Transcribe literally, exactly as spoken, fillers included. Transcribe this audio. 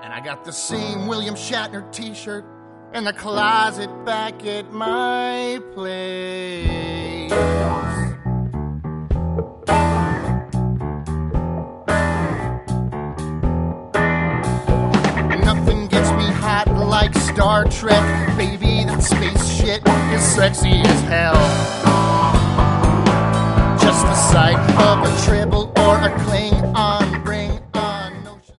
And I got the same William Shatner t-shirt in the closet back at my place. Nothing gets me hot like Star Trek. Baby, that space shit is sexy as hell. Just the sight of a Tribble or a Klingon